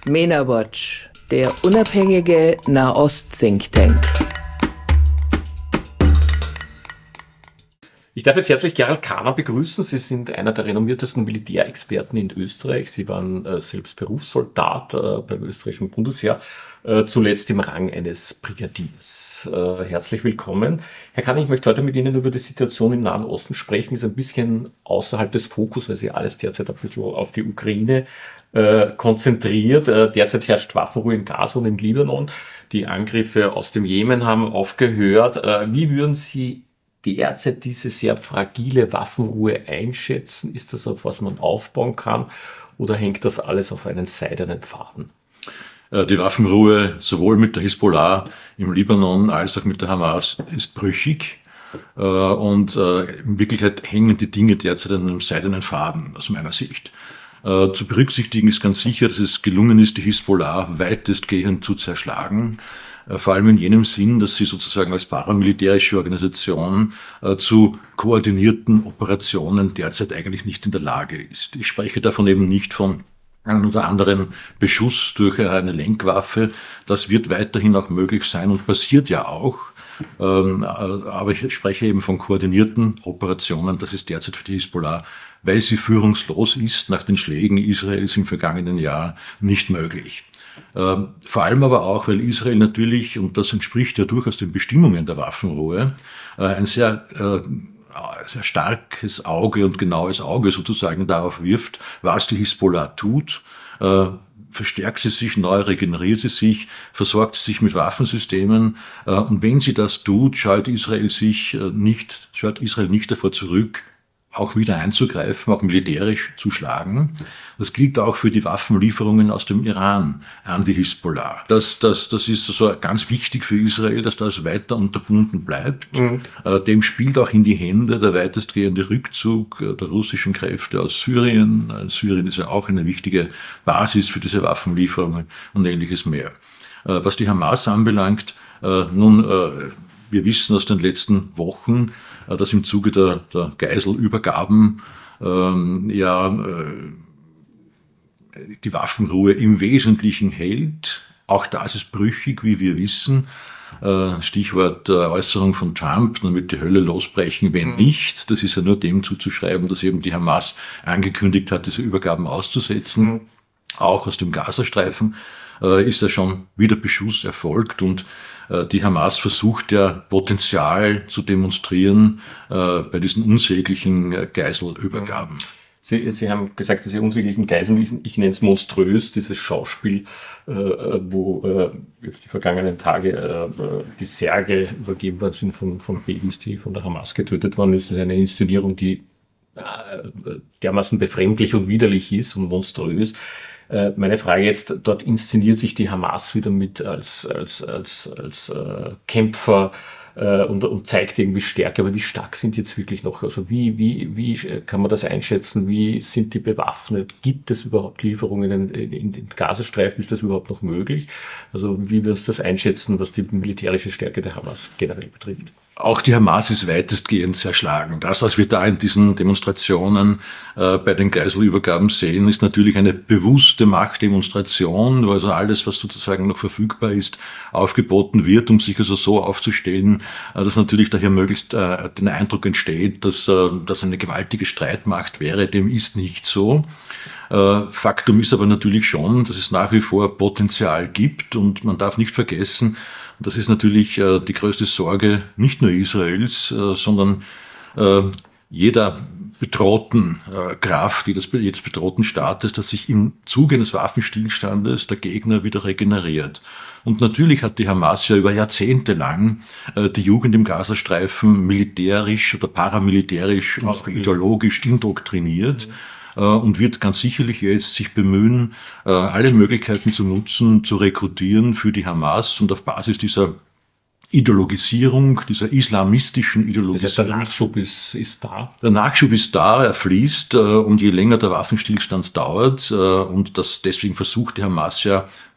MENA Watch, der unabhängige Nahost-Think Tank. Ich darf jetzt herzlich Gerald Kahner begrüßen. Sie sind einer der renommiertesten Militärexperten in Österreich. Sie waren selbst Berufssoldat beim österreichischen Bundesheer, zuletzt im Rang eines Brigadiers. Herzlich willkommen. Herr Kahner, ich möchte heute mit Ihnen über die Situation im Nahen Osten sprechen. Ist ein bisschen außerhalb des Fokus, weil sich alles derzeit ein bisschen auf die Ukraine konzentriert. Derzeit herrscht Waffenruhe in Gaza und im Libanon. Die Angriffe aus dem Jemen haben aufgehört. Wie würden Sie derzeit diese sehr fragile Waffenruhe einschätzen? Ist das, auf was man aufbauen kann, oder hängt das alles auf einen seidenen Faden? Die Waffenruhe sowohl mit der Hisbollah im Libanon als auch mit der Hamas ist brüchig. Und in Wirklichkeit hängen die Dinge derzeit an einem seidenen Faden, aus meiner Sicht. Zu berücksichtigen ist ganz sicher, dass es gelungen ist, die Hisbollah weitestgehend zu zerschlagen. Vor allem in jenem Sinn, dass sie sozusagen als paramilitärische Organisation zu koordinierten Operationen derzeit eigentlich nicht in der Lage ist. Ich spreche davon eben nicht von einem oder anderen Beschuss durch eine Lenkwaffe. Das wird weiterhin auch möglich sein und passiert ja auch. Aber ich spreche eben von koordinierten Operationen. Das ist derzeit für die Hisbollah, weil sie führungslos ist, nach den Schlägen Israels im vergangenen Jahr nicht möglich. Vor allem aber auch, weil Israel natürlich, und das entspricht ja durchaus den Bestimmungen der Waffenruhe, ein sehr starkes Auge und genaues Auge sozusagen darauf wirft, was die Hisbollah tut. Verstärkt sie sich, neu regeneriert sie sich, versorgt sie sich mit Waffensystemen. Und wenn sie das tut, scheut Israel nicht davor zurück, auch wieder einzugreifen, auch militärisch zu schlagen. Das gilt auch für die Waffenlieferungen aus dem Iran an die Hisbollah. Das ist also ganz wichtig für Israel, dass das weiter unterbunden bleibt. Dem spielt auch in die Hände der weitestgehende Rückzug der russischen Kräfte aus Syrien. Syrien ist ja auch eine wichtige Basis für diese Waffenlieferungen und ähnliches mehr. Was die Hamas anbelangt, wir wissen aus den letzten Wochen, dass im Zuge der Geiselübergaben die Waffenruhe im Wesentlichen hält. Auch das ist brüchig, wie wir wissen. Stichwort Äußerung von Trump, dann wird die Hölle losbrechen, wenn nicht. Das ist ja nur dem zuzuschreiben, dass eben die Hamas angekündigt hat, diese Übergaben auszusetzen. Auch aus dem Gazastreifen ist ja schon wieder Beschuss erfolgt, und die Hamas versucht ja Potenzial zu demonstrieren bei diesen unsäglichen Geiselübergaben. Sie haben gesagt, diese unsäglichen Geiseln, ich nenne es monströs, dieses Schauspiel, wo jetzt die vergangenen Tage die Särge übergeben worden sind von Babys, die von der Hamas getötet worden ist. Das ist eine Inszenierung, die dermaßen befremdlich und widerlich ist und monströs. Meine Frage jetzt, dort inszeniert sich die Hamas wieder mit als Kämpfer und zeigt irgendwie Stärke, aber wie stark sind die jetzt wirklich noch? Also wie kann man das einschätzen? Wie sind die bewaffnet? Gibt es überhaupt Lieferungen in den Gazastreifen? Ist das überhaupt noch möglich? Also wie würdest du das einschätzen, was die militärische Stärke der Hamas generell betrifft? Auch die Hamas ist weitestgehend zerschlagen. Das, was wir da in diesen Demonstrationen bei den Geiselübergaben sehen, ist natürlich eine bewusste Machtdemonstration, wo also alles, was sozusagen noch verfügbar ist, aufgeboten wird, um sich also so aufzustellen, dass natürlich daher möglichst den Eindruck entsteht, dass das eine gewaltige Streitmacht wäre. Dem ist nicht so. Faktum ist aber natürlich schon, dass es nach wie vor Potenzial gibt, und man darf nicht vergessen, das ist natürlich die größte Sorge nicht nur Israels, sondern jeder bedrohten Kraft, jedes bedrohten Staates, dass sich im Zuge eines Waffenstillstandes der Gegner wieder regeneriert. Und natürlich hat die Hamas ja über Jahrzehnte lang die Jugend im Gazastreifen militärisch oder paramilitärisch und auch ideologisch indoktriniert. Und wird ganz sicherlich jetzt sich bemühen, alle Möglichkeiten zu nutzen, zu rekrutieren für die Hamas, und auf Basis dieser Ideologisierung, dieser islamistischen Ideologisierung. Das heißt, der Nachschub ist da? Der Nachschub ist da, er fließt, und je länger der Waffenstillstand dauert, und deswegen versucht die Hamas ja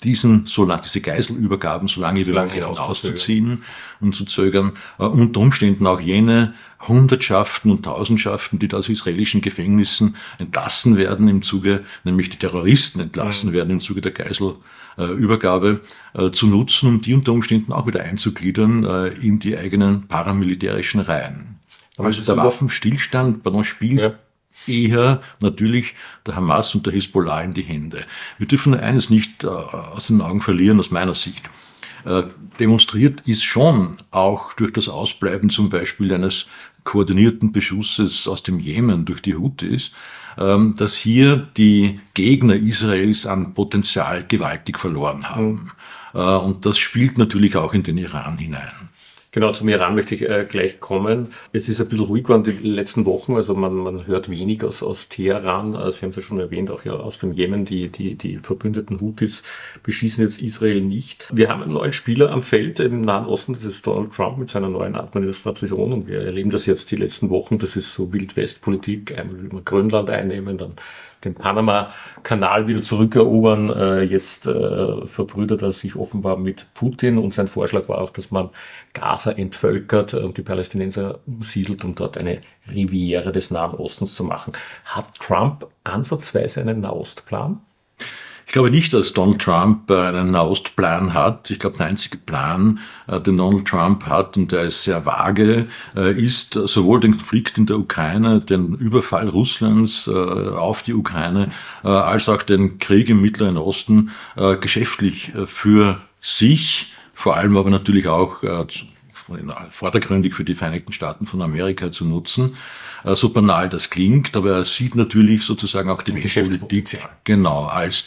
diese Geiselübergaben so lange wie möglich auszuziehen und zu zögern, unter Umständen auch jene Hundertschaften und Tausendschaften, die da aus israelischen Gefängnissen entlassen werden im Zuge, nämlich die Terroristen entlassen werden im Zuge der Geiselübergabe, zu nutzen, um die unter Umständen auch wieder einzugliedern in die eigenen paramilitärischen Reihen. Also der Waffenstillstand spielt eher natürlich der Hamas und der Hisbollah in die Hände. Wir dürfen eines nicht aus den Augen verlieren, aus meiner Sicht. Demonstriert ist schon auch durch das Ausbleiben zum Beispiel eines koordinierten Beschusses aus dem Jemen durch die Houthis, dass hier die Gegner Israels an Potenzial gewaltig verloren haben. Und das spielt natürlich auch in den Iran hinein. Genau, zum Iran möchte ich gleich kommen. Es ist ein bisschen ruhig geworden die letzten Wochen, also man hört wenig aus Teheran. Sie haben es ja schon erwähnt, auch ja aus dem Jemen, die verbündeten Houthis beschießen jetzt Israel nicht. Wir haben einen neuen Spieler am Feld im Nahen Osten, das ist Donald Trump mit seiner neuen Administration, und wir erleben das jetzt die letzten Wochen. Das ist so Wild-West-Politik, einmal will man Grönland einnehmen, dann den Panama-Kanal wieder zurückerobern. Jetzt verbrüdert er sich offenbar mit Putin, und sein Vorschlag war auch, dass man Gaza entvölkert und die Palästinenser umsiedelt, um dort eine Riviera des Nahen Ostens zu machen. Hat Trump ansatzweise einen Nahostplan? Ich glaube nicht, dass Donald Trump einen Nahostplan hat. Ich glaube, der einzige Plan, den Donald Trump hat, und der ist sehr vage, ist sowohl den Konflikt in der Ukraine, den Überfall Russlands auf die Ukraine, als auch den Krieg im Mittleren Osten geschäftlich für sich, vor allem aber natürlich auch vordergründig für die Vereinigten Staaten von Amerika zu nutzen. So banal das klingt, aber er sieht natürlich sozusagen auch die Geschäftspolitik genau als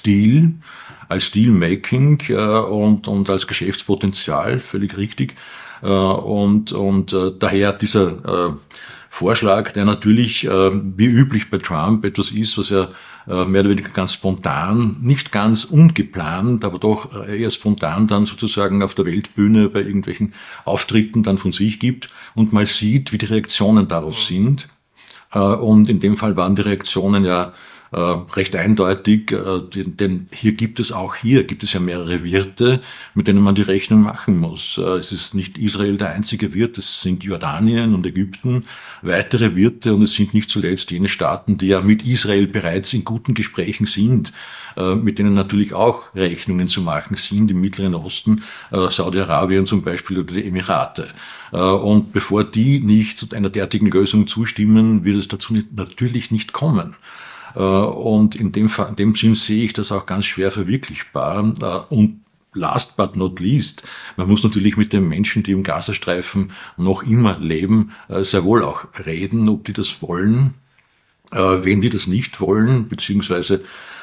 Deal-Making und als Geschäftspotenzial, völlig richtig. Und daher dieser Vorschlag, der natürlich wie üblich bei Trump etwas ist, was ja mehr oder weniger ganz spontan, nicht ganz ungeplant, aber doch eher spontan dann sozusagen auf der Weltbühne bei irgendwelchen Auftritten dann von sich gibt und mal sieht, wie die Reaktionen darauf sind. Und in dem Fall waren die Reaktionen ja recht eindeutig, denn hier gibt es ja mehrere Wirte, mit denen man die Rechnung machen muss. Es ist nicht Israel der einzige Wirt, es sind Jordanien und Ägypten weitere Wirte, und es sind nicht zuletzt jene Staaten, die ja mit Israel bereits in guten Gesprächen sind, mit denen natürlich auch Rechnungen zu machen sind im Mittleren Osten, Saudi-Arabien zum Beispiel oder die Emirate. Und bevor die nicht zu einer derartigen Lösung zustimmen, wird es dazu natürlich nicht kommen. Und in dem Sinn sehe ich das auch ganz schwer verwirklichbar. Und last but not least, man muss natürlich mit den Menschen, die im Gazastreifen noch immer leben, sehr wohl auch reden, ob die das wollen. Wenn die das nicht wollen, beziehungsweise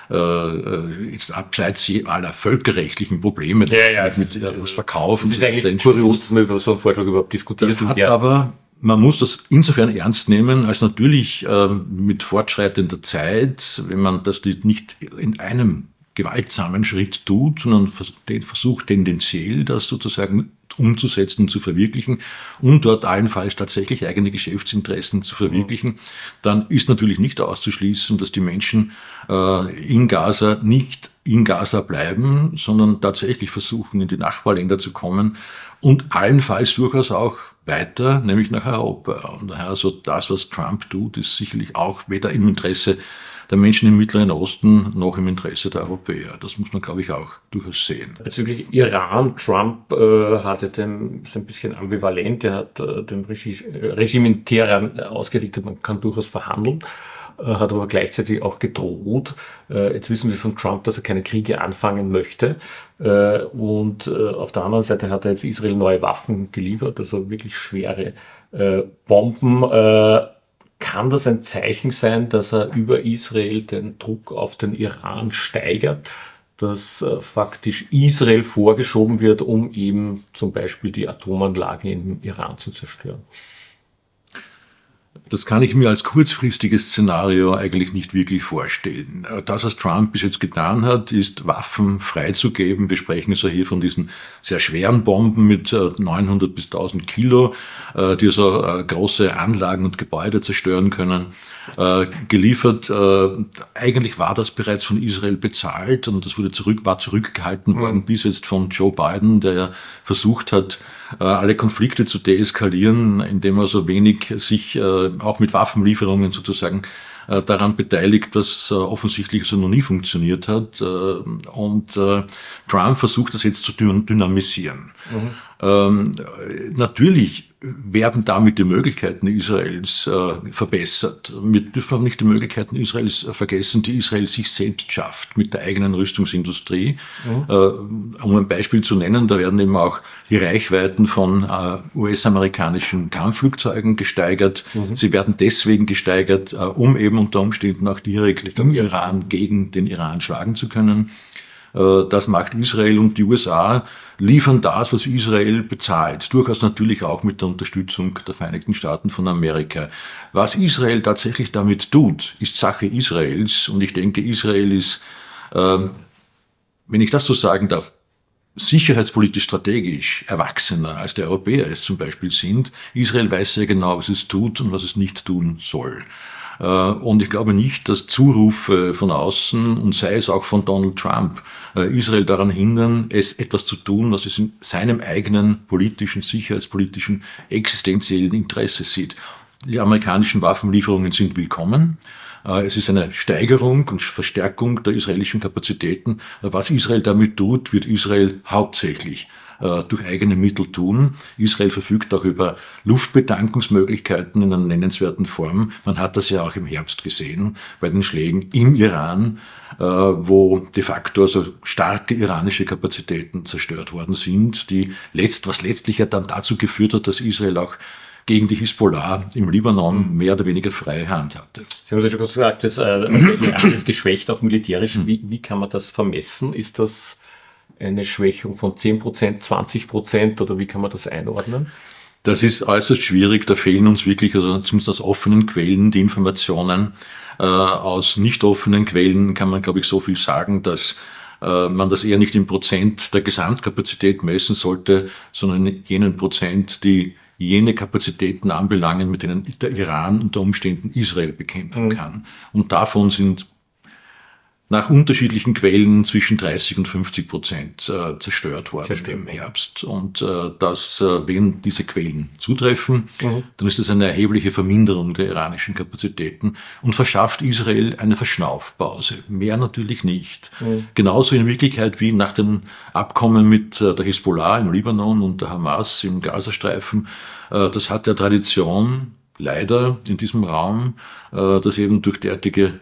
abseits aller völkerrechtlichen Probleme, mit das Verkaufen. Es ist eigentlich kurios, dass man über so einen Vorschlag überhaupt diskutiert. Aber man muss das insofern ernst nehmen, als natürlich mit fortschreitender Zeit, wenn man das nicht in einem gewaltsamen Schritt tut, sondern versucht tendenziell das sozusagen umzusetzen und zu verwirklichen und dort allenfalls tatsächlich eigene Geschäftsinteressen zu verwirklichen, dann ist natürlich nicht auszuschließen, dass die Menschen in Gaza nicht in Gaza bleiben, sondern tatsächlich versuchen, in die Nachbarländer zu kommen und allenfalls durchaus auch weiter, nämlich nach Europa. Und daher also das, was Trump tut, ist sicherlich auch weder im Interesse der Menschen im Mittleren Osten noch im Interesse der Europäer. Das muss man, glaube ich, auch durchaus sehen. Bezüglich Iran, Trump ist ein bisschen ambivalent. Er hat dem Regime in Teheran ausgerichtet, man kann durchaus verhandeln, hat aber gleichzeitig auch gedroht. Jetzt wissen wir von Trump, dass er keine Kriege anfangen möchte. Und auf der anderen Seite hat er jetzt Israel neue Waffen geliefert, also wirklich schwere Bomben. Kann das ein Zeichen sein, dass er über Israel den Druck auf den Iran steigert, dass faktisch Israel vorgeschoben wird, um eben zum Beispiel die Atomanlagen im Iran zu zerstören? Das kann ich mir als kurzfristiges Szenario eigentlich nicht wirklich vorstellen. Das, was Trump bis jetzt getan hat, ist Waffen freizugeben. Wir sprechen also hier von diesen sehr schweren Bomben mit 900 bis 1000 Kilo, die so große Anlagen und Gebäude zerstören können, geliefert. Eigentlich war das bereits von Israel bezahlt und das war zurückgehalten worden bis jetzt von Joe Biden, der ja versucht hat, alle Konflikte zu deeskalieren, indem er so wenig sich auch mit Waffenlieferungen sozusagen daran beteiligt, was offensichtlich so noch nie funktioniert hat. Und Trump versucht das jetzt zu dynamisieren. Natürlich werden damit die Möglichkeiten Israels verbessert. Wir dürfen auch nicht die Möglichkeiten Israels vergessen, die Israel sich selbst schafft mit der eigenen Rüstungsindustrie. Um ein Beispiel zu nennen, da werden eben auch die Reichweiten von US-amerikanischen Kampfflugzeugen gesteigert. Sie werden deswegen gesteigert, um eben unter Umständen auch direkt den Iran gegen den Iran schlagen zu können. Das macht Israel, und die USA liefern das, was Israel bezahlt. Durchaus natürlich auch mit der Unterstützung der Vereinigten Staaten von Amerika. Was Israel tatsächlich damit tut, ist Sache Israels. Und ich denke, Israel ist, wenn ich das so sagen darf, sicherheitspolitisch strategisch erwachsener als die Europäer es zum Beispiel sind. Israel weiß sehr genau, was es tut und was es nicht tun soll. Und ich glaube nicht, dass Zurufe von außen, und sei es auch von Donald Trump, Israel daran hindern, es etwas zu tun, was es in seinem eigenen politischen, sicherheitspolitischen, existenziellen Interesse sieht. Die amerikanischen Waffenlieferungen sind willkommen. Es ist eine Steigerung und Verstärkung der israelischen Kapazitäten. Was Israel damit tut, wird Israel hauptsächlich durch eigene Mittel tun. Israel verfügt auch über Luftbetankungsmöglichkeiten in einer nennenswerten Form. Man hat das ja auch im Herbst gesehen bei den Schlägen im Iran, wo de facto also starke iranische Kapazitäten zerstört worden sind, was letztlich ja dann dazu geführt hat, dass Israel auch gegen die Hisbollah im Libanon mehr oder weniger freie Hand hatte. Sie haben ja schon gesagt, das Iran ist geschwächt, auch militärisch. Wie kann man das vermessen? Ist das eine Schwächung von 10%, 20% oder wie kann man das einordnen? Das ist äußerst schwierig. Da fehlen uns wirklich, also zumindest aus offenen Quellen, die Informationen. Aus nicht offenen Quellen kann man, glaube ich, so viel sagen, dass man das eher nicht in Prozent der Gesamtkapazität messen sollte, sondern in jenen Prozent, die jene Kapazitäten anbelangen, mit denen der Iran unter Umständen Israel bekämpfen kann. Und davon sind nach unterschiedlichen Quellen zwischen 30% und 50% zerstört worden im Herbst. Und wenn diese Quellen zutreffen, dann ist das eine erhebliche Verminderung der iranischen Kapazitäten und verschafft Israel eine Verschnaufpause. Mehr natürlich nicht. Genauso in Wirklichkeit wie nach den Abkommen mit der Hisbollah im Libanon und der Hamas im Gazastreifen. Das hat der Tradition leider in diesem Raum, dass eben durch derartige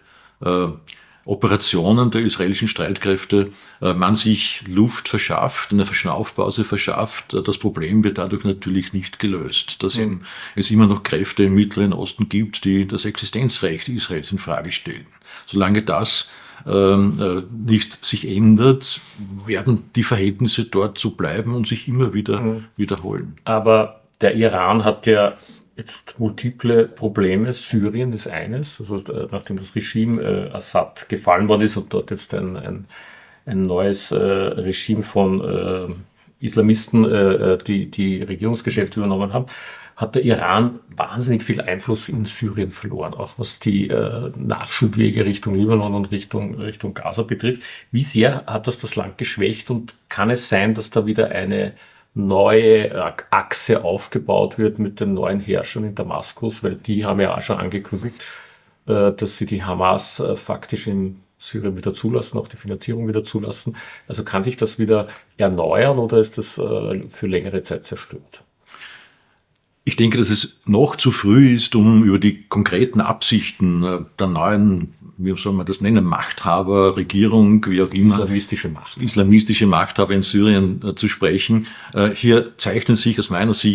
Operationen der israelischen Streitkräfte man sich Luft verschafft, eine Verschnaufpause verschafft. Das Problem wird dadurch natürlich nicht gelöst, dass es immer noch Kräfte im Mittleren Osten gibt, die das Existenzrecht Israels in Frage stellen. Solange das nicht sich ändert, werden die Verhältnisse dort so bleiben und sich immer wieder wiederholen. Aber der Iran hat ja jetzt multiple Probleme. Syrien ist eines, also nachdem das Regime Assad gefallen worden ist und dort jetzt ein neues Regime von Islamisten die Regierungsgeschäfte übernommen haben, hat der Iran wahnsinnig viel Einfluss in Syrien verloren, auch was die Nachschubwege Richtung Libanon und Richtung Gaza betrifft. Wie sehr hat das Land geschwächt und kann es sein, dass da wieder eine neue Achse aufgebaut wird mit den neuen Herrschern in Damaskus, weil die haben ja auch schon angekündigt, dass sie die Hamas faktisch in Syrien wieder zulassen, auch die Finanzierung wieder zulassen. Also kann sich das wieder erneuern oder ist das für längere Zeit zerstört? Ich denke, dass es noch zu früh ist, um über die konkreten Absichten der neuen, wie soll man das nennen, Machthaber, Regierung, wie auch immer. Islamistische Machthaber in Syrien zu sprechen. Hier zeichnen sich aus meiner Sicht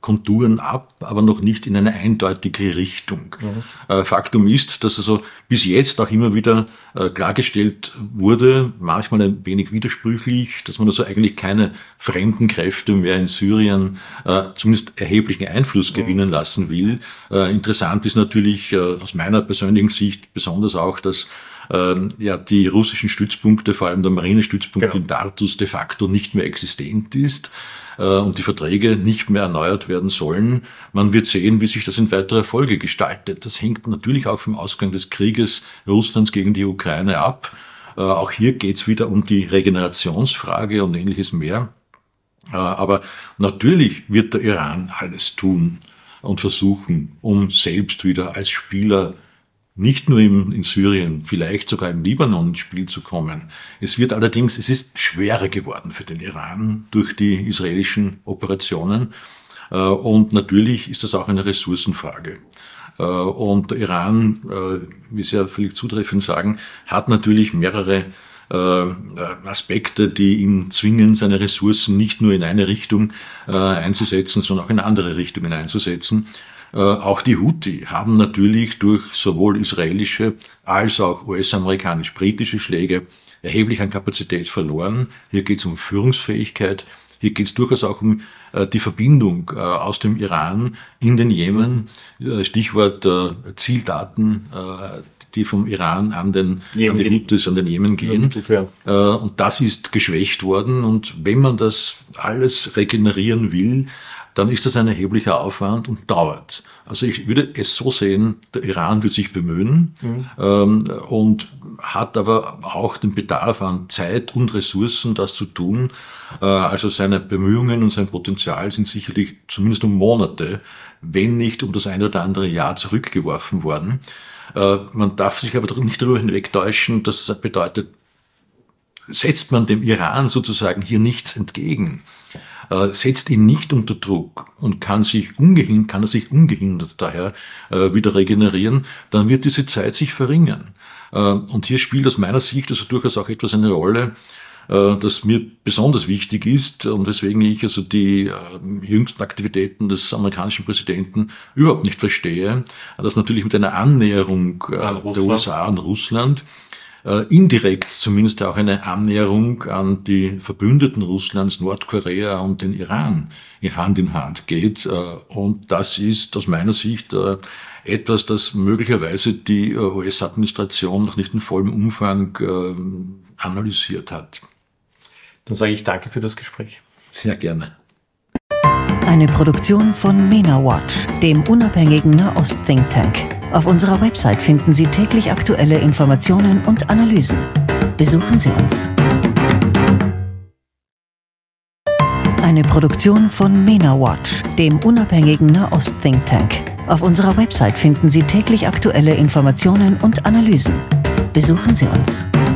Konturen ab, aber noch nicht in eine eindeutige Richtung. Faktum ist, dass also bis jetzt auch immer wieder klargestellt wurde, manchmal ein wenig widersprüchlich, dass man also eigentlich keine fremden Kräfte mehr in Syrien zumindest erheblichen Einfluss gewinnen lassen will. Interessant ist natürlich aus meiner persönlichen Sicht besonders auch, dass die russischen Stützpunkte, vor allem der Marinestützpunkt in Tartus, de facto nicht mehr existent ist und die Verträge nicht mehr erneuert werden sollen. Man wird sehen, wie sich das in weiterer Folge gestaltet. Das hängt natürlich auch vom Ausgang des Krieges Russlands gegen die Ukraine ab. Auch hier geht es wieder um die Regenerationsfrage und ähnliches mehr. Aber natürlich wird der Iran alles tun und versuchen, um selbst wieder als Spieler nicht nur in Syrien, vielleicht sogar im Libanon ins Spiel zu kommen. Es ist schwerer geworden für den Iran durch die israelischen Operationen. Und natürlich ist das auch eine Ressourcenfrage. Und der Iran, wie Sie ja völlig zutreffend sagen, hat natürlich mehrere Aspekte, die ihn zwingen, seine Ressourcen nicht nur in eine Richtung einzusetzen, sondern auch in andere Richtungen einzusetzen. Auch die Houthi haben natürlich durch sowohl israelische als auch US-amerikanisch-britische Schläge erheblich an Kapazität verloren. Hier geht es um Führungsfähigkeit. Hier geht es durchaus auch um die Verbindung aus dem Iran in den Jemen. Stichwort Zieldaten, die vom Iran an den Jemen gehen. Und das ist geschwächt worden. Und wenn man das alles regenerieren will, dann ist das ein erheblicher Aufwand und dauert. Also ich würde es so sehen, der Iran wird sich bemühen und hat aber auch den Bedarf an Zeit und Ressourcen, das zu tun. Also seine Bemühungen und sein Potenzial sind sicherlich zumindest um Monate, wenn nicht um das eine oder andere Jahr zurückgeworfen worden. Man darf sich aber nicht darüber hinwegtäuschen, dass das bedeutet, setzt man dem Iran sozusagen hier nichts entgegen, setzt ihn nicht unter Druck und kann er sich ungehindert daher wieder regenerieren, dann wird diese Zeit sich verringern. Und hier spielt aus meiner Sicht also durchaus auch etwas eine Rolle, das mir besonders wichtig ist und weswegen ich also die jüngsten Aktivitäten des amerikanischen Präsidenten überhaupt nicht verstehe, dass natürlich mit einer Annäherung der USA an Russland indirekt zumindest auch eine Annäherung an die Verbündeten Russlands, Nordkorea und den Iran Hand in Hand geht. Und das ist aus meiner Sicht etwas, das möglicherweise die US-Administration noch nicht in vollem Umfang analysiert hat. Dann sage ich danke für das Gespräch. Sehr gerne. Eine Produktion von MENA Watch, dem unabhängigen Nahost-Think Tank. Auf unserer Website finden Sie täglich aktuelle Informationen und Analysen. Besuchen Sie uns. Eine Produktion von MENA Watch, dem unabhängigen Nahost-Think Tank. Auf unserer Website finden Sie täglich aktuelle Informationen und Analysen. Besuchen Sie uns.